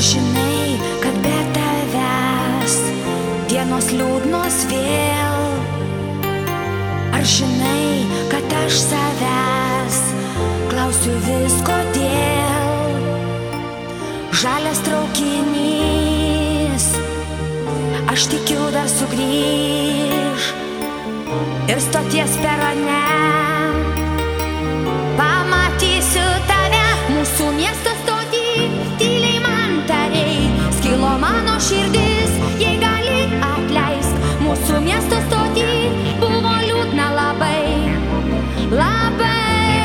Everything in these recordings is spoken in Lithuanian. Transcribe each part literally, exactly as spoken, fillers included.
žinai, kad be tavęs dienos liūdnos vėl? Ar žinai, kad aš savęs klausiu vis kodėl? Žalias traukinys, aš tikiu dar sugrįž, ir stoties perone pamatysiu tave. Mūsų miesto stotį tyliai man tarei, skilo mano širdis, jei gali atleisk. Mūsų miesto stotį buvo liūdna labai, labai.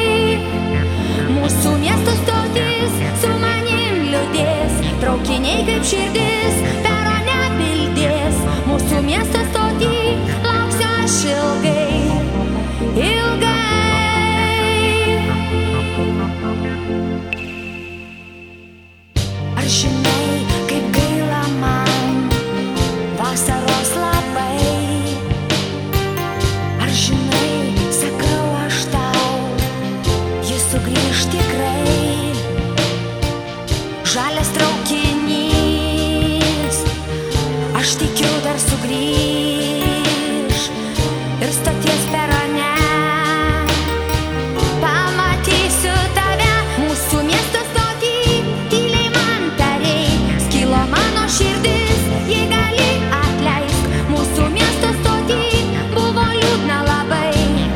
Mūsų miesto stotis su manim liūdės, traukiniai kaip širdis perone bildės. Mūsų miesto stotį lauksiu aš ilgai, ilgai. Ar žinai, kaip gaila man vasaros labai? Ar žinai, sakau aš tau, jis sugrįž tikrai. Žalias traukinys, aš tikiu dar sugrįž, ir stoties perone pamatysiu tave. Mūsų miesto stotį tyliai man tarei, skilo mano širdis, jei gali atleisk. Mūsų miesto stotį buvo liūdna labai,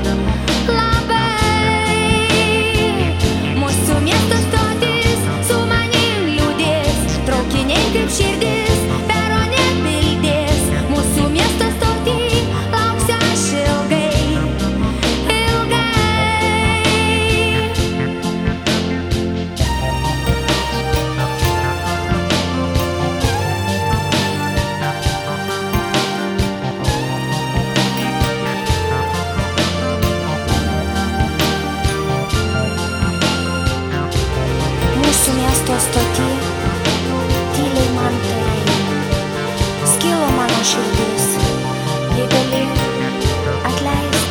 labai. Mūsų miesto stotis su manim liūdės, traukiniai kaip širdis perone bildės. Mūsų miesto stotį lauksiu aš ilgai, ilgai. Mūsų miesto stotį tyliai man tarei, skilo mano širdis, jei gali atleisk.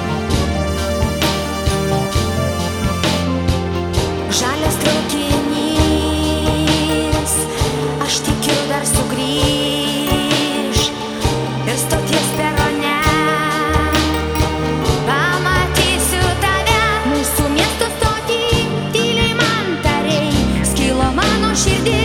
Žalias traukinys, aš tikiu dar sugrįž, ir stoties perone pamatysiu tave. Mūsų miesto stotį tyliai man tarei, skilo mano širdis.